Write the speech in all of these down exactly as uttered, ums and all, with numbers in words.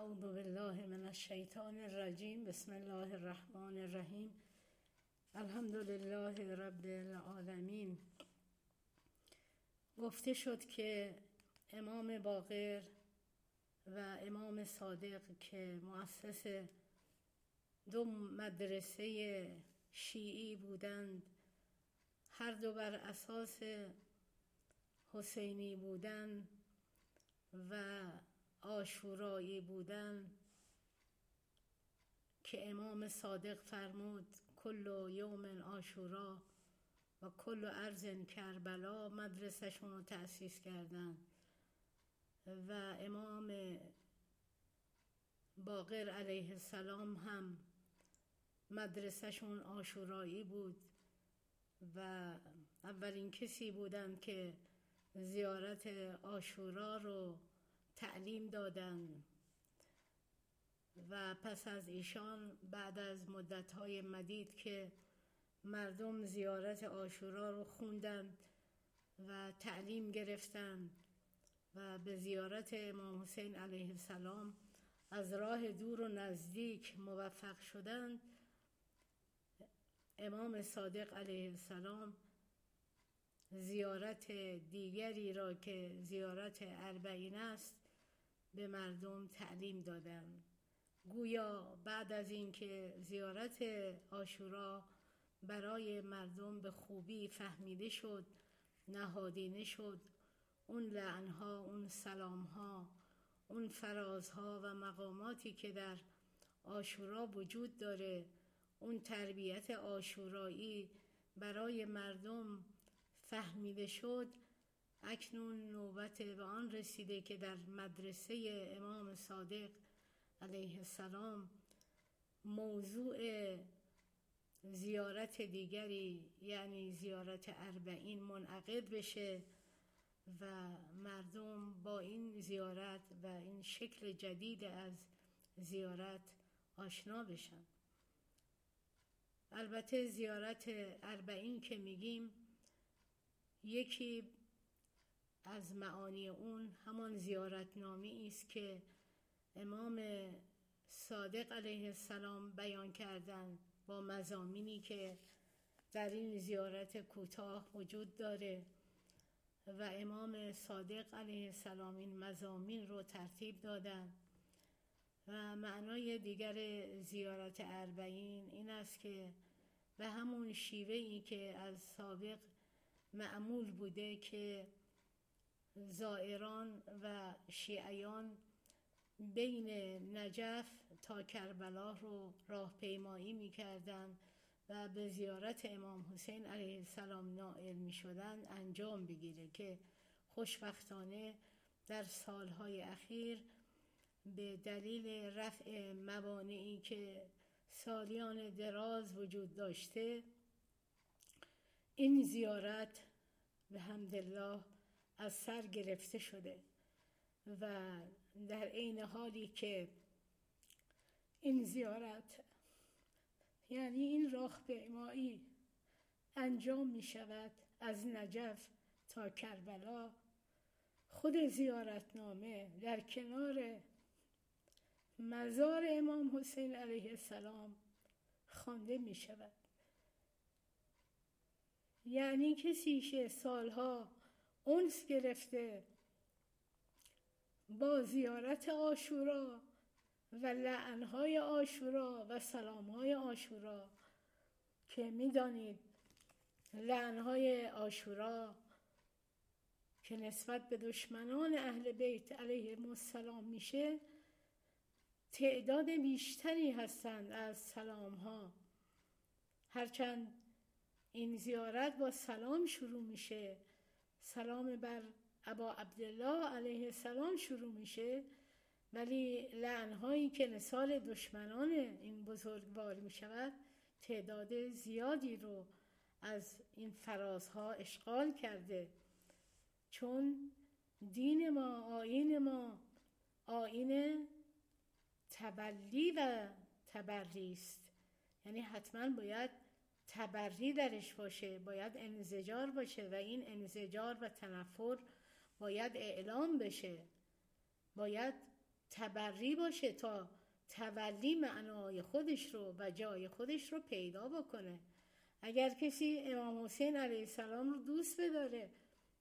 اعوذ بالله من الشیطان الرجیم. بسم الله الرحمن الرحیم. الحمد لله رب العالمین. گفته شد که امام باقر و امام صادق که مؤسس دو مدرسه شیعی بودند، هر دو بر اساس حسینی بودن و عاشورایی بودن، که امام صادق فرمود کل یوم عاشورا و کل ارض کربلا، مدرسه‌شون رو تأسیس کردن. و امام باقر علیه السلام هم مدرسه‌شون عاشورایی بود و اولین کسی بودن که زیارت عاشورا رو تعلیم دادن و پس از ایشان بعد از مدت‌های مدید که مردم زیارت عاشورا رو خوندند و تعلیم گرفتند و به زیارت امام حسین علیه السلام از راه دور و نزدیک موفق شدند، امام صادق علیه السلام زیارت دیگری را که زیارت اربعین است به مردم تعلیم دادند. گویا بعد از اینکه زیارت عاشورا برای مردم به خوبی فهمیده شد، نهادینه شد، اون لعنها، اون سلامها، اون فرازها و مقاماتی که در عاشورا وجود داره، اون تربیت عاشورایی برای مردم فهمیده شد، اکنون نوبت به آن رسیده که در مدرسه امام صادق علیه السلام موضوع زیارت دیگری یعنی زیارت اربعین منعقد بشه و مردم با این زیارت و این شکل جدید از زیارت آشنا بشن. البته زیارت اربعین که میگیم، یکی از معانی اون همان زیارتنامه‌ای است که امام صادق علیه السلام بیان کردند با مضامینی که در این زیارت کوتاه وجود داره و امام صادق علیه السلام این مضامین رو ترتیب دادن. و معنای دیگر زیارت اربعین این است که به همون شیوهی که از سابق معمول بوده که زائران و شیعیان بین نجف تا کربلا رو راهپیمایی می‌کردند و به زیارت امام حسین علیه السلام نائل می‌شدند انجام بگیره، که خوشبختانه در سالهای اخیر به دلیل رفع موانعی که سالیان دراز وجود داشته، این زیارت به حمدالله از سر گرفته شده و در عین حالی که این زیارت یعنی این راهپیمایی انجام می شود از نجف تا کربلا، خود زیارتنامه در کنار مزار امام حسین علیه السلام خوانده می شود. یعنی کسی که سالها انس گرفته با زیارت عاشورا و لعنهای عاشورا و سلامهای عاشورا، که میدانید لعنهای عاشورا که نسبت به دشمنان اهل بیت علیهم السلام میشه، تعداد بیشتری هستند از سلامها. هرچند این زیارت با سلام شروع میشه، سلام بر ابا عبدالله علیه السلام شروع میشه، ولی لعنهایی که نثار دشمنان این بزرگوار میشود تعداد زیادی رو از این فرازها اشغال کرده. چون دین ما، آیین ما آیین تبلی و تبری است، یعنی حتما باید تبری درش باشه، باید انزجار باشه و این انزجار و تنفر باید اعلام بشه، باید تبری باشه تا تولی معنای خودش رو و جای خودش رو پیدا بکنه. اگر کسی امام حسین علیه السلام رو دوست بداره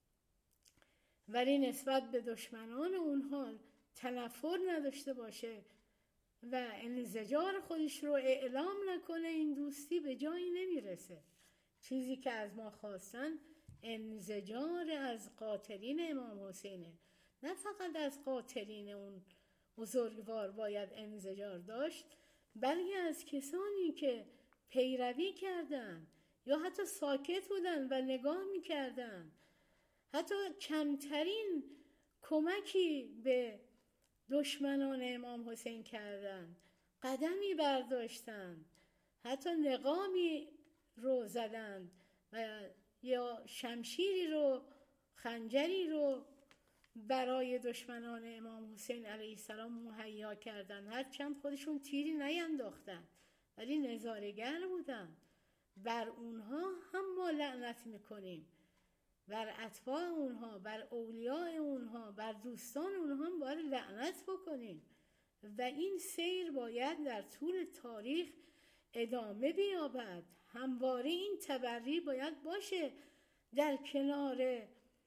ولی نسبت به دشمنان اونها تنفر نداشته باشه و انزجار خودش رو اعلام نکنه، این دوستی به جایی نمیرسه. چیزی که از ما خواستن انزجار از قاتلین امام حسینه، نه فقط از قاتلین اون بزرگوار باید انزجار داشت، بلکه از کسانی که پیروی کردن یا حتی ساکت بودن و نگاه میکردن، حتی کمترین کمکی به دشمنان امام حسین کردن، قدمی برداشتن، حتی نقامی رو زدن و یا شمشیری رو، خنجری رو برای دشمنان امام حسین علیه السلام مهیا کردن. هرچند خودشون تیری نینداختن ولی نظاره‌گر بودن. بر اونها هم ما لعنت میکنیم، بر اتباع اونها، بر اولیاء اونها، بر دوستان اونها هم باید لعنت بکنیم و این سیر باید در طول تاریخ ادامه بیابد. همواره این تبری باید باشه در کنار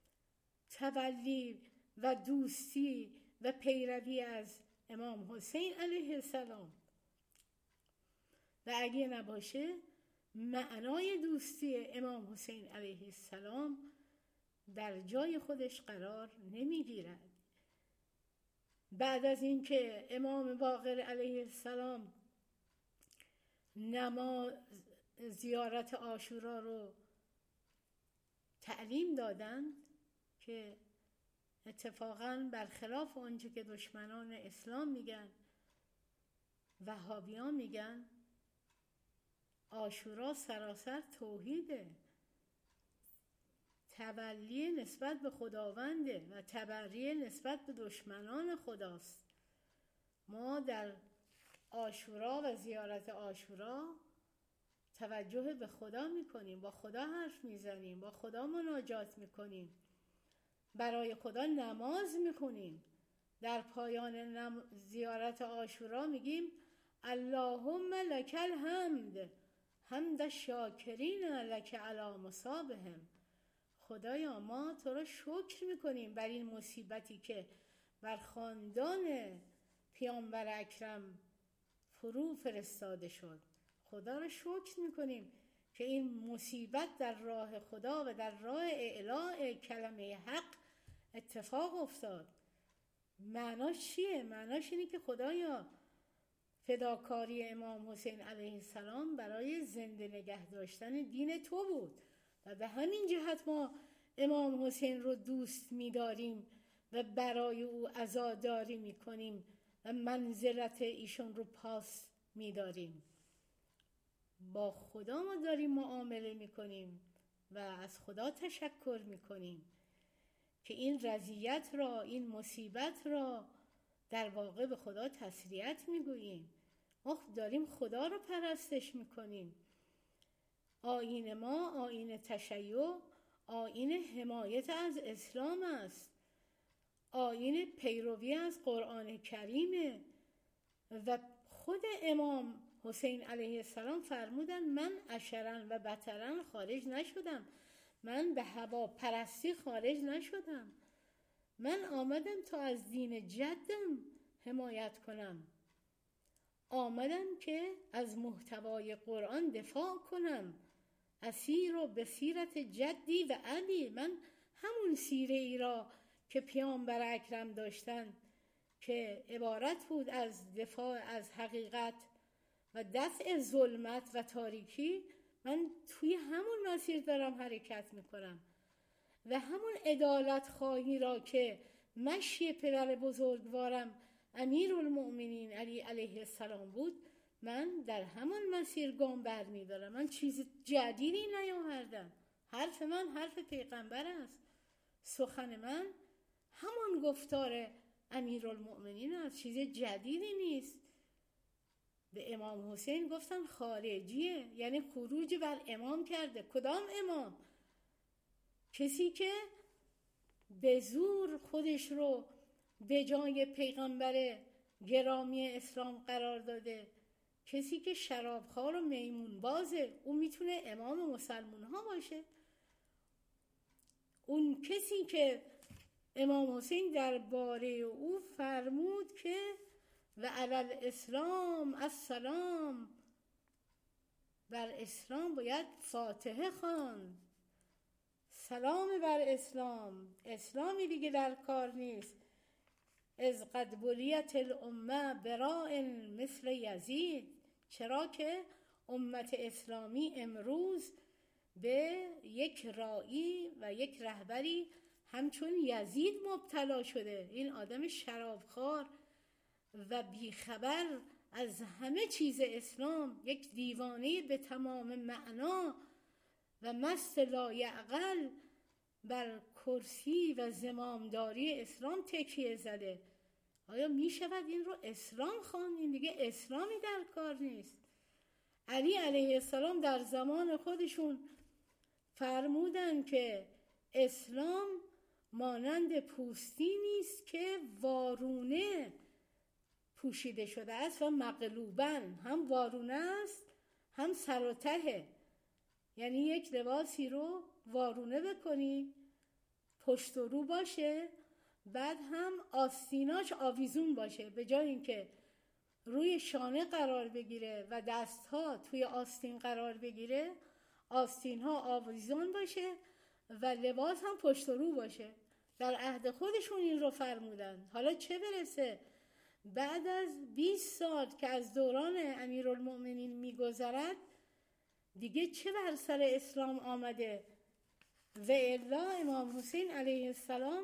تولی و دوستی و پیروی از امام حسین علیه السلام. و اگه نباشه معنای دوستی امام حسین علیه السلام در جای خودش قرار نمیگیرد. بعد از اینکه امام باقر علیه السلام نماز زیارت عاشورا رو تعلیم دادن که اتفاقاً برخلاف آنچه که دشمنان اسلام میگن، وهابیان میگن، عاشورا سراسر توحیده، تولی نسبت به خداونده و تبری نسبت به دشمنان خداست. ما در عاشورا و زیارت عاشورا توجه به خدا میکنیم، با خدا حرف میزنیم، با خدا مناجات میکنیم، برای خدا نماز میخونیم. در پایان نم... زیارت عاشورا میگیم اللهم لک الحمد حمد شاکرین لک علی مصابهم. خدایا ما تو را شکر میکنیم بر این مصیبتی که بر خاندان پیامبر اکرم فرو فرستاده شد. خدا را شکر میکنیم که این مصیبت در راه خدا و در راه اعلاء کلمه حق اتفاق افتاد. معناش چیه؟ معناش اینه که خدایا فداکاری امام حسین علیه السلام برای زنده نگه داشتن دین تو بود و به همین جهت ما امام حسین رو دوست می‌داریم و برای او عزاداری می‌کنیم و منزلت ایشون رو پاس می‌داریم. با خدا ما داریم معامله می‌کنیم و از خدا تشکر می‌کنیم که این رضیت را، این مصیبت را در واقع به خدا تسلیت می‌گوییم. ما داریم خدا رو پرستش می‌کنیم. آیین ما آیین تشیع، آیین حمایت از اسلام است، آیین پیروی از قرآن کریمه و خود امام حسین علیه السلام فرمودن من اشرن و بطرن خارج نشدم، من به هوا پرستی خارج نشدم، من آمدم تا از دین جدم حمایت کنم، آمدم که از محتوای قرآن دفاع کنم، اسیر و به سیرت جدی و ابی، من همون سیره ای را که پیامبر اکرم داشتن که عبارت بود از دفاع از حقیقت و دفع ظلمت و تاریکی، من توی همون مسیر دارم حرکت میکنم و همون عدالت خواهی را که مشی پدر بزرگوارم امیرالمؤمنین علی علیه السلام بود، من در همون مسیر گام بر میدارم. من چیز جدیدی نیاوردم. حرف من حرف پیغمبر است، سخن من همان گفتار امیرالمؤمنین است، چیز جدیدی نیست. به امام حسین گفتن خارجیه، یعنی خروج بر امام کرده. کدام امام؟ کسی که به زور خودش رو به جای پیغمبر گرامی اسلام قرار داده؟ کسی که شرابخوار و میمون بازه، اون میتونه امام مسلمون ها باشه. اون کسی که امام حسین درباره او فرمود که و علی الاسلام السلام، بر اسلام باید فاتحه خواند، سلام بر اسلام، اسلامی دیگه در کار نیست. از قد بلیت الامه براء مثل یزید، چرا که امت اسلامی امروز به یک راعی و یک رهبری همچون یزید مبتلا شده. این آدم شرابخوار و بیخبر از همه چیز اسلام، یک دیوانه به تمام معنا و مست لایعقل، بر کرسی و زمامداری اسلام تکیه زده. آیا می شود این رو اسلام خواند؟ این دیگه اسلامی در کار نیست. علی علیه السلام در زمان خودشون فرمودن که اسلام مانند پوستی نیست که وارونه پوشیده شده است و مقلوبن، هم وارونه است هم سر و تهه. یعنی یک لباسی رو وارونه بکنی، پشت و رو باشه، بعد هم آستیناش آویزون باشه، به جای اینکه روی شانه قرار بگیره و دستها توی آستین قرار بگیره، آستین ها آویزون باشه و لباس هم پشت و رو باشه. در عهد خودشون این رو فرمودن. حالا چه برسه بعد از بیست سال که از دوران امیرالمؤمنین میگذرد، دیگه چه بر سر اسلام آمده؟ و الا امام حسین علیه السلام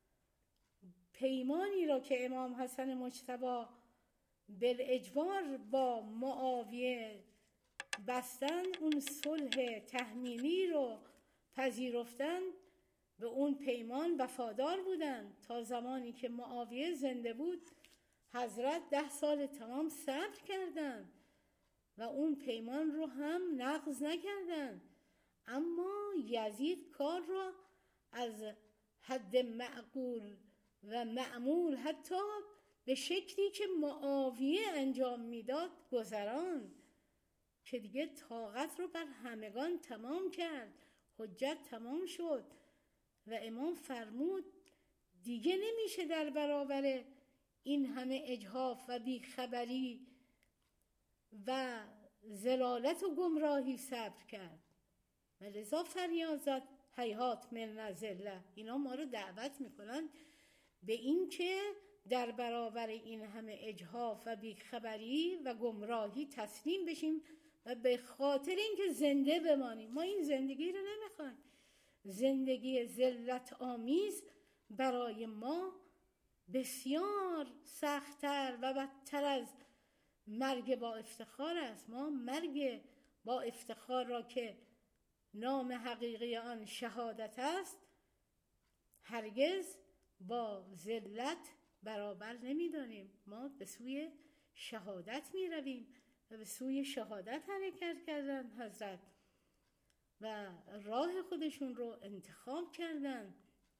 پیمانی را که امام حسن مجتبی بالاجبار با معاویه بستن، اون صلح تحمیلی رو پذیرفتن، به اون پیمان وفادار بودن. تا زمانی که معاویه زنده بود حضرت ده سال تمام صبر کردن و اون پیمان رو هم نقض نکردن. اما یزید کار رو از حد معقول و معمول، حتی به شکلی که معاویه انجام میداد، گذران که دیگه طاقت رو بر همگان تمام کرد، حجت تمام شد و امام فرمود دیگه نمیشه در برابر این همه اجحاف و بیخبری و ضلالت و گمراهی صبر کرد و لذا فریاد زد هیهات من الذله. اینا ما رو دعوت میکنن به این که در برابر این همه اجحاف و بیخبری و گمراهی تسلیم بشیم و به خاطر اینکه زنده بمانیم. ما این زندگی رو نمیخوایم. زندگی ذلت آمیز برای ما بسیار سخت‌تر و بدتر از مرگ با افتخار است. ما مرگ با افتخار را که نام حقیقی آن شهادت است، هرگز با ذلت برابر نمی‌دانیم. ما به سوی شهادت می رویم و به سوی شهادت حرکت کردن حضرت و راه خودشون رو انتخاب کردن.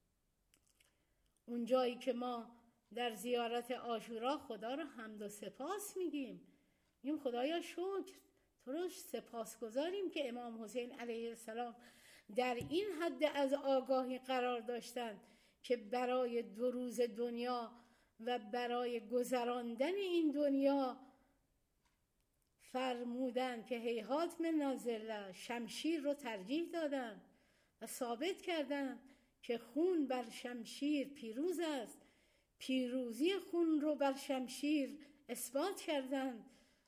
اون جایی که ما در زیارت عاشورا خدا رو حمد و سپاس میگیم، میگیم خدایا شکر، تو رو سپاس گذاریم که امام حسین علیه السلام در این حد از آگاهی قرار داشتن که برای دو روز دنیا و برای گذراندن این دنیا فرمودن که هیهات من الذله، شمشیر رو ترجیح دادن و ثابت کردن که خون بر شمشیر پیروز است. پیروزی خون رو بر شمشیر اثبات کردن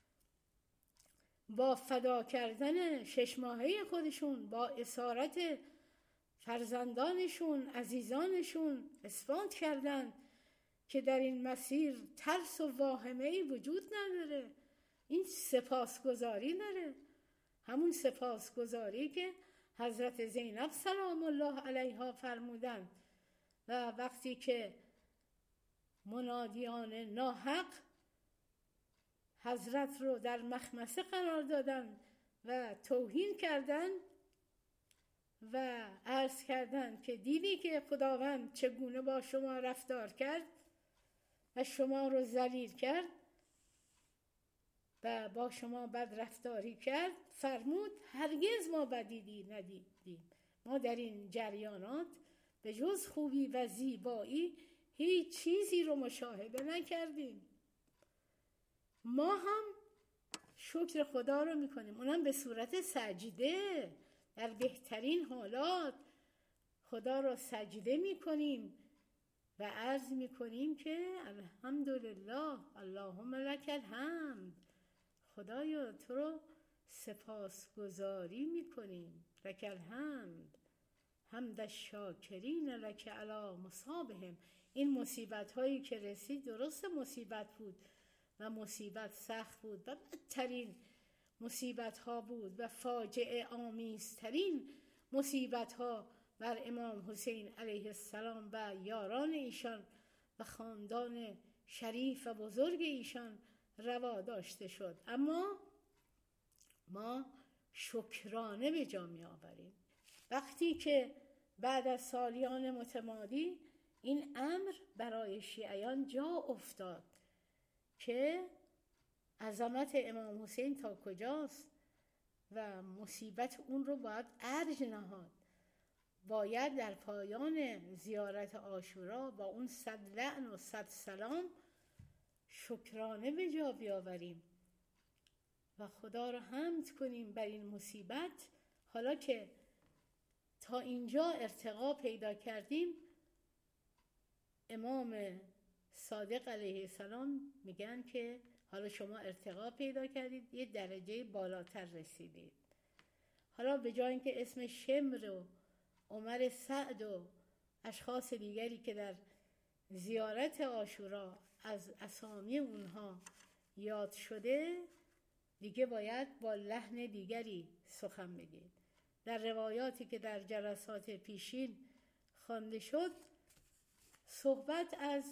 با فدا کردن شش ماهه خودشون، با اسارت فرزندانشون، عزیزانشون، اثبات کردن که در این مسیر ترس و واهمه‌ای وجود نداره. این سپاسگزاری داره، همون سپاسگزاری که حضرت زینب سلام الله علیها فرمودن و وقتی که منادیان ناحق حضرت رو در مخمصه قرار دادن و توهین کردن و عرض کردن که دیدی که خداوند چگونه با شما رفتار کرد، و شما رو ذلیل کرد و با شما بد رفتاری کرد، فرمود هرگز ما بدی ندیدیم. ما در این جریانات به جز خوبی و زیبایی هیچ چیزی رو مشاهده نکردیم. ما هم شکر خدا رو میکنیم، اونم به صورت سجده، در بهترین حالات خدا رو سجده میکنیم و عرض میکنیم که الحمدلله، اللهم لک الحمد، خدایا تو رو سپاسگزاری میکنیم، لک الحمد حمد الشاکرین لک علی مصابهم. این مصیبت هایی که رسید درست مصیبت بود و مصیبت سخت بود و بدترین مصیبت ها بود و فاجعه آمیزترین مصیبت ها بر امام حسین علیه السلام و یاران ایشان و خاندان شریف و بزرگ ایشان روا داشته شد. اما ما شکرانه به جا می آوریم وقتی که بعد از سالیان متمادی این امر برای شیعیان جا افتاد که عظمت امام حسین تا کجاست و مصیبت اون رو باید ارج نهاد. باید در پایان زیارت عاشورا با اون صد لعن و صد سلام شکرانه به جا بیاوریم و خدا رو حمد کنیم بر این مصیبت. حالا که تا اینجا ارتقا پیدا کردیم، امام صادق علیه السلام میگن که حالا شما ارتقا پیدا کردید، یه درجه بالاتر رسیدید. حالا به جای اینکه اسم شمر و عمر سعد و اشخاص دیگری که در زیارت عاشورا از اسامی اونها یاد شده، دیگه باید با لحن دیگری سخن بگید. در روایاتی که در جلسات پیشین خوانده شد، صحبت از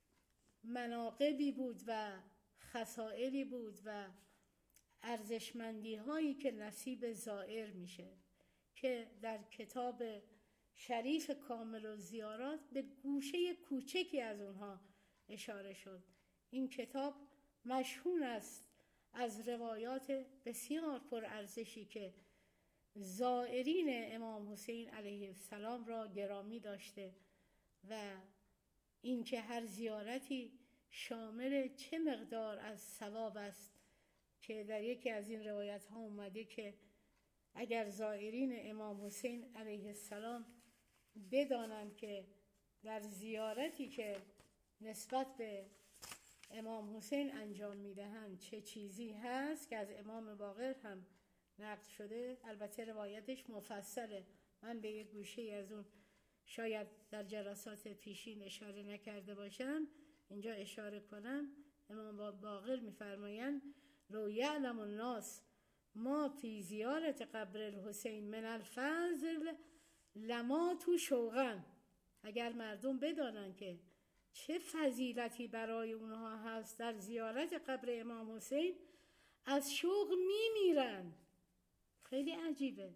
مناقبی بود و خصائلی بود و ارزشمندی هایی که نصیب زائر میشه که در کتاب شریف کامل و زیارات به گوشه کوچکی از اونها اشاره شد. این کتاب مشهور است از روایات بسیار پرارزشی که زائرین امام حسین علیه السلام را گرامی داشته و اینکه هر زیارتی شامل چه مقدار از ثواب است که در یکی از این روایت ها اومده که اگر زائرین امام حسین علیه السلام بدانند که در زیارتی که نسبت به امام حسین انجام میدهند چه چیزی هست، که از امام باقر هم نقل شده، البته روایتش مفصله، من به یک گوشه از اون شاید در جلسات پیشین اشاره نکرده باشم، اینجا اشاره کنم. امام باقر میفرمایند لو یعلم الناس ما فی زیارت قبر الحسین من الفضل لما تو شوقن. اگر مردم بدانن که چه فضیلتی برای اونها هست در زیارت قبر امام حسین، از شوق میمیرن. خیلی عجیبه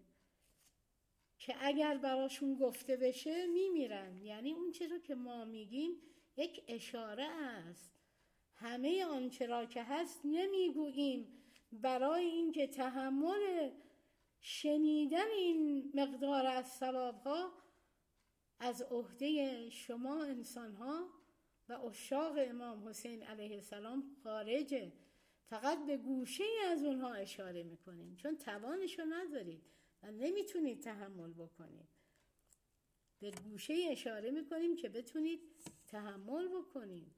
که اگر براشون گفته بشه میمیرن. یعنی اون چیزی که ما میگیم یک اشاره است. همه آنچه را که هست نمیگوییم برای اینکه تحمل شنیدن این مقدار از ثوابها از عهده شما انسانها و عشاق امام حسین علیه السلام خارجه. فقط به گوشه از اونها اشاره میکنیم چون توانشو ندارید و نمیتونید تحمل بکنید. به گوشه اشاره میکنیم که بتونید تحمل بکنید.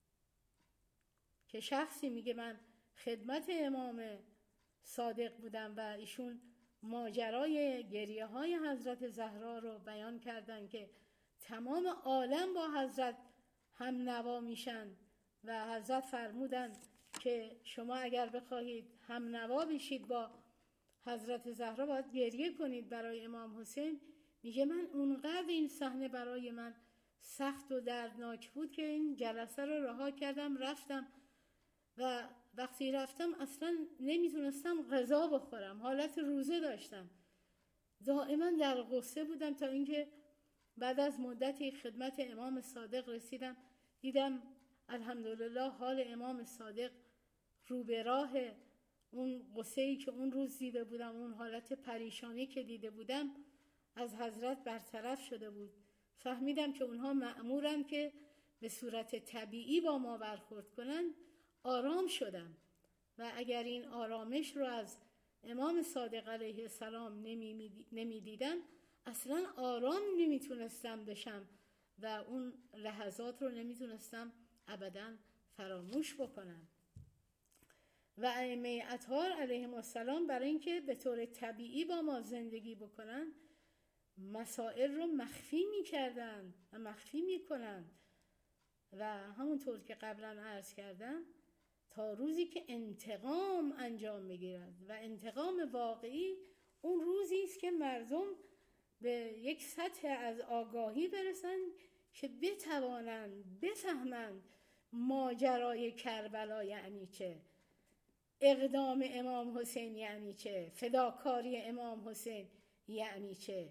که شخصی میگه من خدمت امام صادق بودم و ایشون ماجرای گریه های حضرت زهرا رو بیان کردن که تمام عالم با حضرت هم نوا میشن و حضرت فرمودن که شما اگر بخواهید هم نوا بشید با حضرت زهرا باید گریه کنید برای امام حسین. میگه من اونقدر این صحنه برای من سخت و دردناک بود که این جلسه رو رها کردم رفتم و وقتی رفتم اصلا نمیتونستم غذا بخورم، حالت روزه داشتم، دائما در غصه بودم تا اینکه بعد از مدتی خدمت امام صادق رسیدم، دیدم الحمدلله حال امام صادق رو به راه اون غصه‌ای که اون روز دیده بودم، اون حالت پریشانی که دیده بودم از حضرت برطرف شده بود. فهمیدم که اونها مأمورن که به صورت طبیعی با ما برخورد کنن. آرام شدم و اگر این آرامش رو از امام صادق علیه السلام نمی دیدم اصلا آرام نمیتونستم بشم و اون لحظات رو نمیتونستم ابدا فراموش بکنم. و ائمه اطهار علیهم السلام برای اینکه به طور طبیعی با ما زندگی بکنن مسائل رو مخفی میکردن و مخفی میکنن و همونطور که قبلا عرض کردم تا روزی که انتقام انجام میگیرد و انتقام واقعی اون روزی است که مردم به یک سطح از آگاهی برسن که بتوانند بفهمند ماجرای کربلا یعنی چه، اقدام امام حسین یعنی چه، فداکاری امام حسین یعنی چه.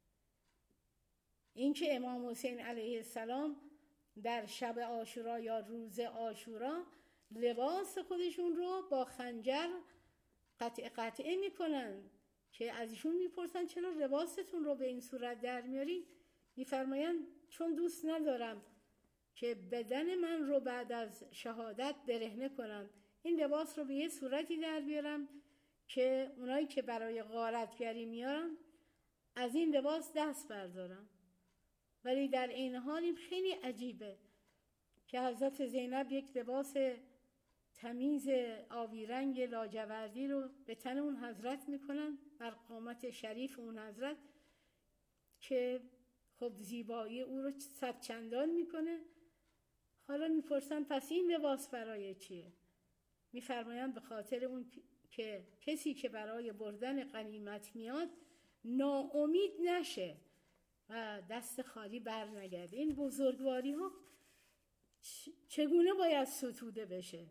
اینکه امام حسین علیه السلام در شب عاشورا یا روز عاشورا لباس خودشون رو با خنجر قطع قطعه میکنن که از ایشون میپرسن چرا لباستون رو به این صورت در میارین؟ میفرمایند چون دوست ندارم که بدن من رو بعد از شهادت برهنه کنن، این لباس رو به یه صورتی در بیارم که اونایی که برای غارتگری میارن از این لباس دست بردارم. ولی در این حال این خیلی عجیبه که حضرت زینب یک لباس تمیز آبی رنگ لاجوردی رو به تن اون حضرت میکنن بر قامت شریف اون حضرت که خب زیبایی او رو صد چندان میکنه. حالا میپرسن پس این لباس برای چیه؟ میفرمایند به خاطر اون که کسی که برای بردن غنیمت میاد ناامید نشه و دست خالی بر نگرده. این بزرگواری ها چگونه باید ستوده بشه؟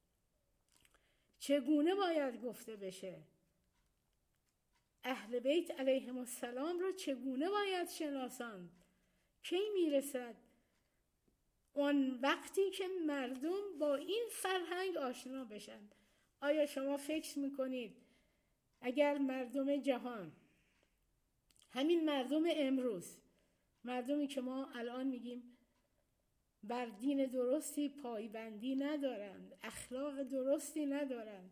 چگونه باید گفته بشه؟ اهل بیت علیهم السلام را چگونه باید شناساند؟ کی میرسد اون وقتی که مردم با این فرهنگ آشنا بشن؟ آیا شما فکر میکنید اگر مردم جهان، همین مردم امروز، مردمی که ما الان میگیم بر دین درستی پایبندی ندارند، اخلاق درستی ندارند،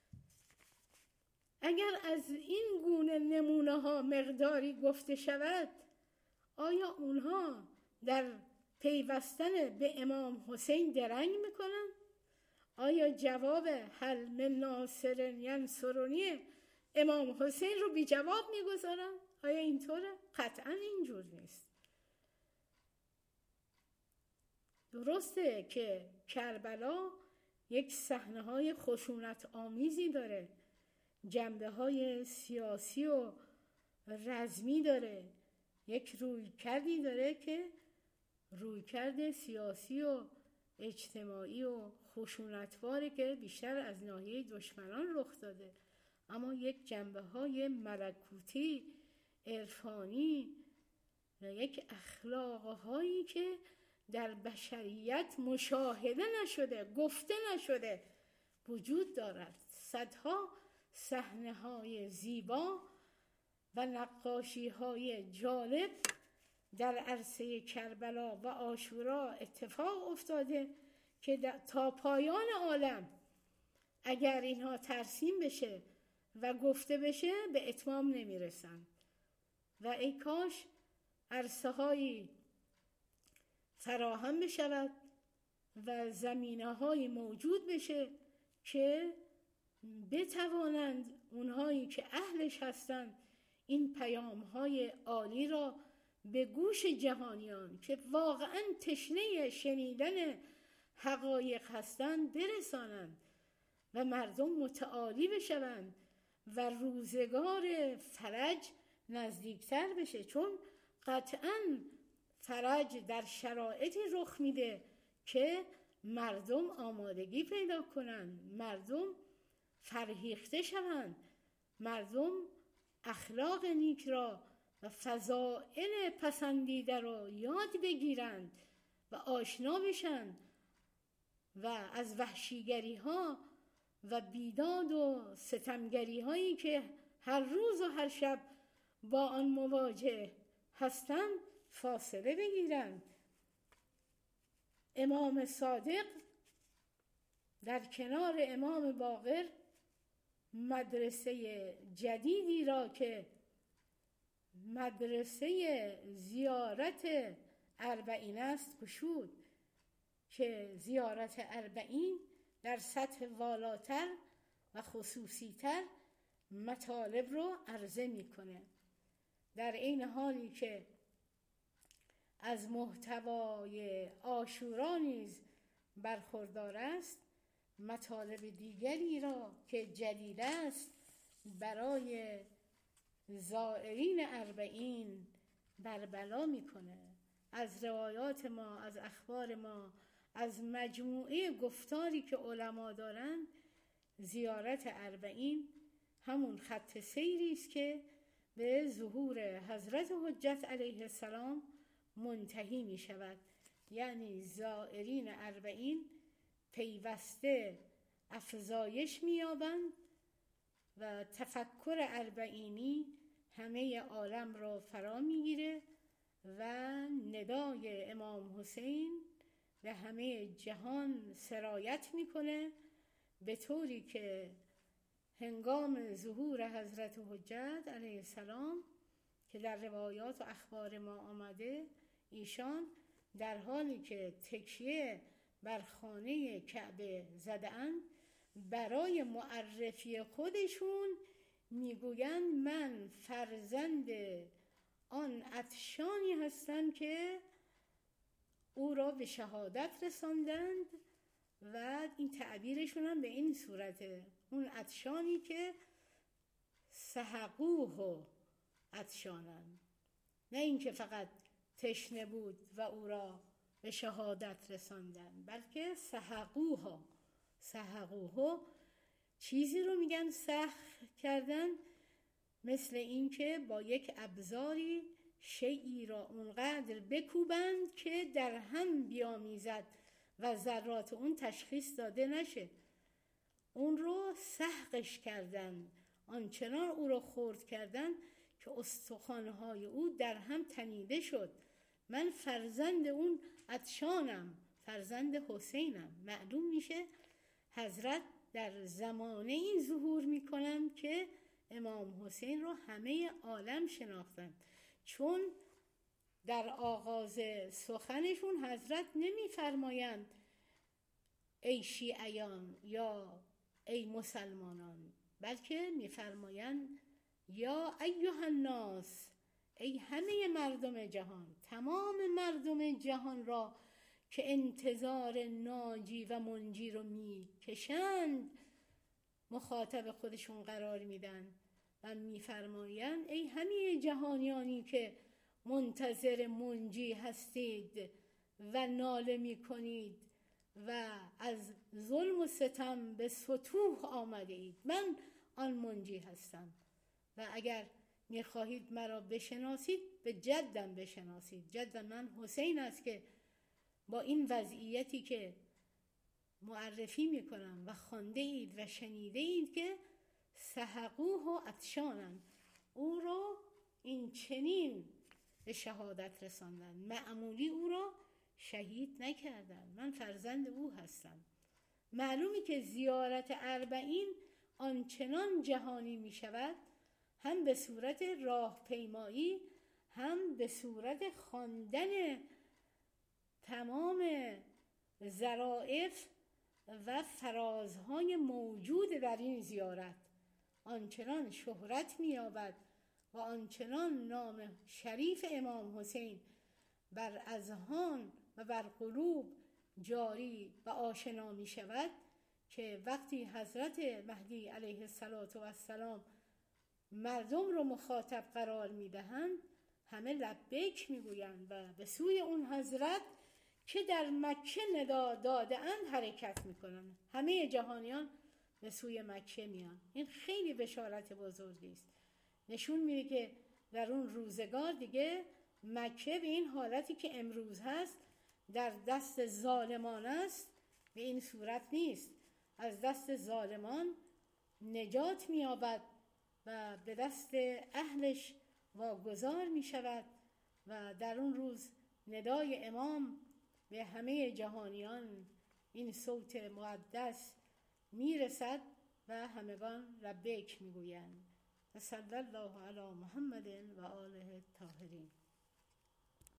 اگر از این گونه نمونه ها مقداری گفته شود، آیا اونها در پیوستن به امام حسین درنگ میکنن؟ آیا جواب هل من ناصر ینصرنی امام حسین رو بی جواب میگذارن؟ آیا اینطوره؟ قطعا اینجور نیست. درسته که کربلا یک صحنه های خشونت آمیزی داره، جنبه های سیاسی و رزمی داره، یک رویکردی داره که رویکرد سیاسی و اجتماعی و خشونتواره که بیشتر از ناحیه دشمنان رخ داده، اما یک جنبه های ملکوتی، عرفانی و یک اخلاق هایی که در بشریت مشاهده نشده، گفته نشده وجود دارد. صدها صحنه های زیبا و نقاشی های جالب در عرصه کربلا و عاشورا اتفاق افتاده که تا پایان عالم اگر اینها ترسیم بشه و گفته بشه به اتمام نمیرسن. و ای کاش عرصه هایی فراهم بشود و زمینه های موجود بشه که بتوانند اونهایی که اهلش هستند این پیام های عالی را به گوش جهانیان که واقعا تشنه شنیدن حقایق هستند برسانند و مردم متعالی بشوند و روزگار فرج نزدیکتر بشه، چون قطعاً فرج در شرایطی رخ میده که مردم آمادگی پیدا کنند، مردم فرهیخته شوند، مردم اخلاق نیک را و فضائل پسندیده را یاد بگیرند و آشنا بشن و از وحشیگری ها و بیداد و ستمگری هایی که هر روز و هر شب با آن مواجه هستند فاصله بگیرند. امام صادق در کنار امام باقر مدرسه جدیدی را که مدرسه زیارت اربعین است گشود که زیارت اربعین در سطح والاتر و خصوصیتر مطالب رو عرضه میکنه، در این حالی که از محتوای عاشورا نیز برخوردار است. مطالب دیگری را که جلیل است برای زائرین اربعین بربلا میکنه. از روایات ما، از اخبار ما، از مجموعه گفتاری که علما دارن، زیارت اربعین همون خط سیری است که به ظهور حضرت حجت علیه السلام منتهی می شود. یعنی زائرین اربعین پیوسته افزایش می یابند و تفکر اربعینی همه عالم را فرا می گیره و ندای امام حسین به همه جهان سرایت میکنه، به طوری که هنگام ظهور حضرت حجت علیه السلام که در روایات و اخبار ما آمده، ایشان در حالی که تکیه بر خانه کعبه زده‌اند برای معرفی خودشون میگویند من فرزند آن عطشانی هستم که او را به شهادت رساندند و این تعبیرشون هم به این صورته، اون عطشانی که سحقوه عطشانند، نه اینکه فقط تشنه بود و او را به شهادت رساندند، بلکه سحقوه سحقوه چیزی رو میگن سح کردن، مثل اینکه با یک ابزاری شیئی را اونقدر بکوبند که در هم بیامیزد و ذرات اون تشخیص داده نشه. اون رو سحقش کردن، آنچنان او رو خرد کردن که استخوان‌های او در هم تنیده شد. من فرزند اون عطشانم، فرزند حسینم. معلوم میشه حضرت در زمانه این ظهور میکنن که امام حسین رو همه عالم شناختن، چون در آغاز سخنشون حضرت نمیفرمایند ای شیعیان یا ای مسلمانان، بلکه میفرمایند یا ایها الناس، ای همه مردم جهان، تمام مردم جهان را که انتظار ناجی و منجی رو میکشند مخاطب خودشون قرار میدن و میفرمایند ای همه جهانیانی که منتظر منجی هستید و ناله میکنید و از ظلم و ستم به سطوح آمده اید، من آن منجی هستم و اگر میخواهید مرا بشناسید به جدم بشناسید. جدم من حسین است که با این وضعیتی که معرفی میکنم و خوانده اید و شنیده اید که سحقوه و عطشانن، او رو این چنین به شهادت رساندن، معمولی او رو شهید نکردن. من فرزند او هستم. معلومی که زیارت اربعین آنچنان جهانی می شود، هم به صورت راهپیمایی، هم به صورت خواندن تمام ظرائف و فرازهای موجود در این زیارت، آنچنان شهرت می‌یابد و آنچنان نام شریف امام حسین بر اذهان و بر قلوب جاری و آشنا می شود که وقتی حضرت مهدی علیه السلام مردم رو مخاطب قرار می دهند، همه لبیک می گویند و به سوی اون حضرت که در مکه ندا داده اند حرکت می کنند. همه جهانیان به سوی مکه میان. این خیلی بشارت بزرگی است، نشون میده که در اون روزگار دیگه مکه به این حالتی که امروز هست در دست ظالمان است به این صورت نیست. از دست ظالمان نجات می‌یابد و به دست اهلش واگذار می‌شود و در اون روز ندای امام به همه جهانیان این صوت مقدس میرسد و همگان لبیک میگویند. صلی الله علی محمد و آله الطاهرین.